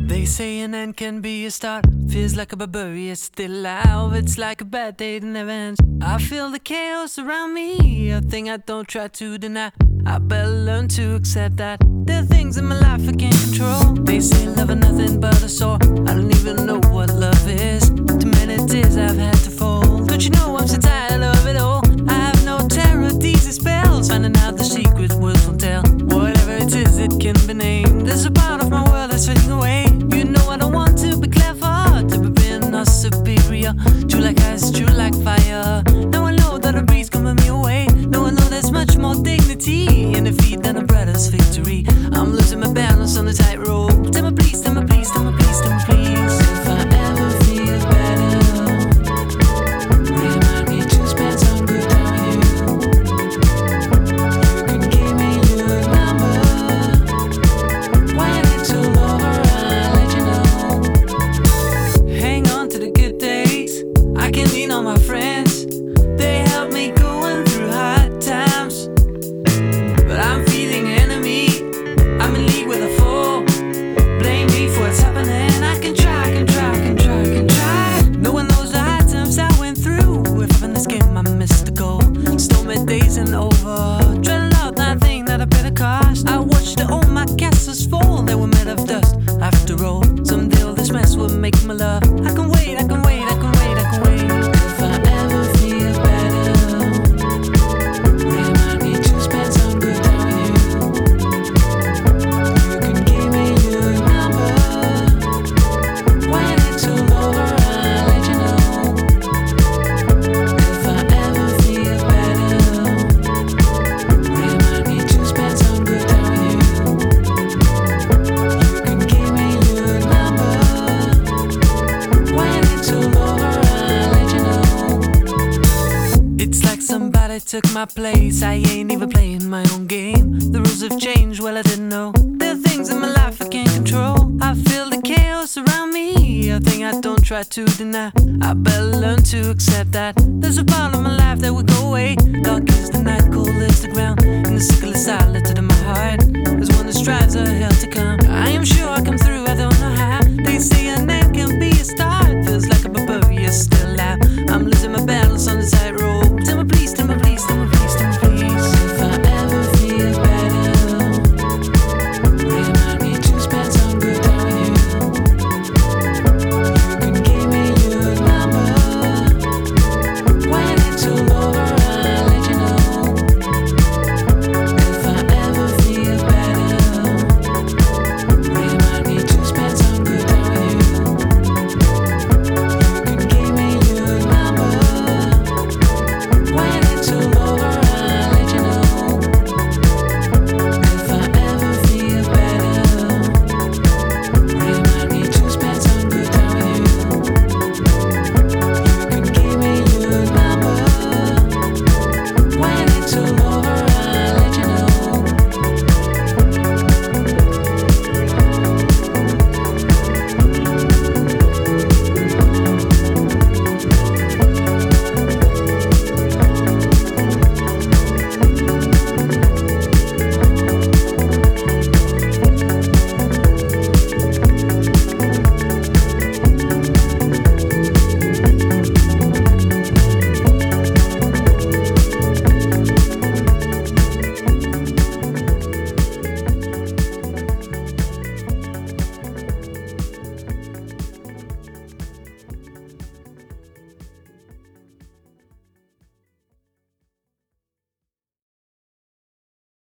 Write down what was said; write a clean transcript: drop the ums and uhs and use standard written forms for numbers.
They say an end can be a start. Feels like a barbarian still alive. It's like a bad day that never ends. I feel the chaos around me, a thing I don't try to deny. I better learn to accept that there are things in my life I can't control. They say love is nothing but a sore. I don't even know what love is. Too many tears I've had to fold. Don't you know I'm so tired of it all? I have no terror, these are spells. Finding out the secret words won't tell. Whatever it is, it can be named. There's a part of my world that's fading away. You know I don't want to be clever, to be being or superior. True like ice, true like fire. Now I know that a breeze can burn me away. Now I know there's much more dignity in defeat than a brother's victory. I'm losing my balance on the tightrope. Tell me please, tell me please, tell me please, tell me please. If I ever feel better, remind me to spend some good time with you. You can give me your number. When it's all over, I'll let you know. Hang on to the good days. I can lean on my friends. They help me going through hard times. But I'm feeling enemy. I'm in league with a foe. Blame me for what's happening. I can try, can try, can try, can try. No one knows the hard times I went through. If I'm in this game, I missed the goal. Stormy days and over. Dreading out nothing that I paid the cost. I watched all my castles fall. They were made of dust. After all, someday all this mess will make me love. I can wait, I can wait, I can wait, I can wait. If I ever feel better, remind me to spend some good time with you. You can give me your number. When it's all over, I'll let you know. If I ever feel better, remind me to spend some good time with you. You can give me your number. When it's all over, I'll let you know. It's like somebody took my place. I ain't even playing my own game. The rules have changed, well I didn't know. There are things in my life I can't control. I feel the chaos around me, a thing I don't try to deny. I better learn to accept that there's a part of my life that will go away. Dark is the night, cold is the ground, and the sickle is silent to my heart. There's one that strives a hell to come.